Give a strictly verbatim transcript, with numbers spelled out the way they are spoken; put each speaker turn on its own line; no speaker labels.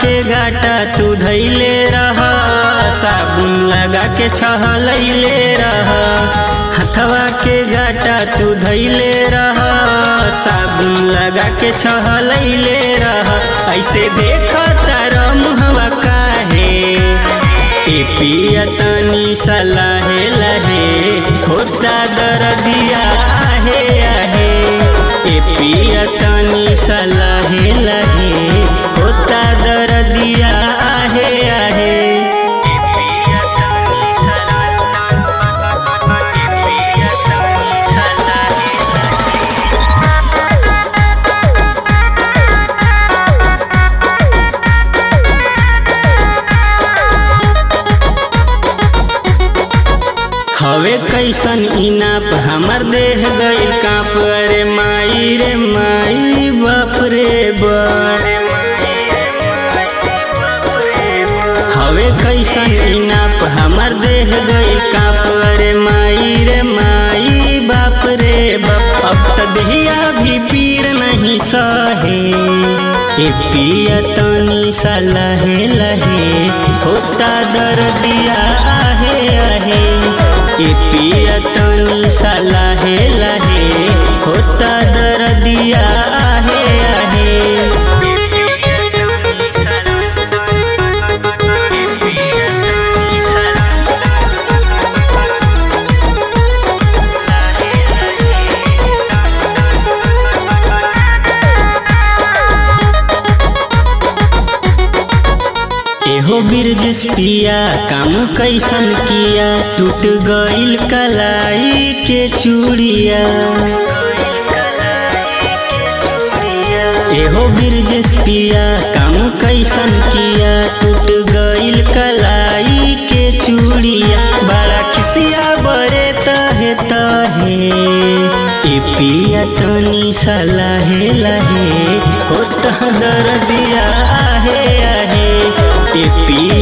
के गाटा तू धैले रह, साबुन लगा के छहलैले रह। हथवा के गाटा तू धैले रह, साबुन लगा के छहलैले रह। ऐसे देखा तारा मुहवा काहे, ए पिया तनी सलाहे लहे, होता दर्दिया आहे आहे। ए पिया तनी सलाहे लहे, होता दर्दिया आहे आहे। हवे कैसन इनाप हमर देह गइल कांप, अरे माई रे माई बाप रे बाप। हवे कैसन इनाप हमर देह गइल कांप, अरे माई रे माई बाप रे बाप। अब त देहिया भी पीर नहीं सहे, ए पिया तनी सा लहे लहे, होता दर्दिया आहे आहे। ए पिया तनी सा लहे लहे, होता दर्दिया आहे आहे। एहो बिरजिस पिया काम कैसन किया, टूट गइल कलाई के चूड़िया। एहो बिरजिस पिया काम कैसन किया, टूट गइल कलाई के चूड़िया। बड़ा खिसिया बरे तहे तहे, ए पिया तनी सा लहे लहे, होता दर्दिया आहे आहे। ए पिया